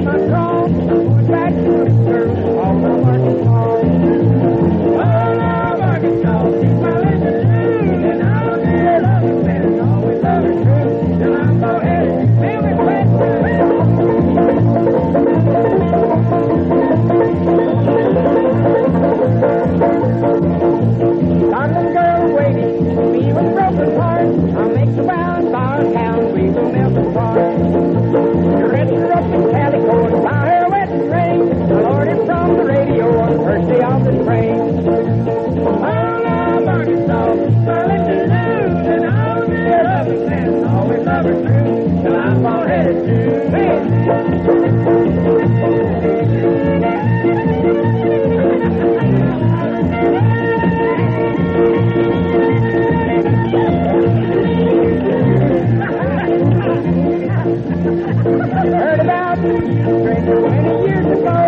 my draw. Moving back to the curve, all my market hall. Oh, now Arkansas, she's my lady too. And I'll be a loving man, always love her true. Till I'm so-headed, feel me wet. London girl waiting, me with broken heart. I'll make the bound bar town, we will melt apart. Dressed her up in calico and buy her wedding ring. I learned it from the radio on the first day of the spring. Oh, now Arkansas, smiling to lose, and I'll be a loving man, always love her true, till I'm all headed to bed. Heard about the stranger many years ago.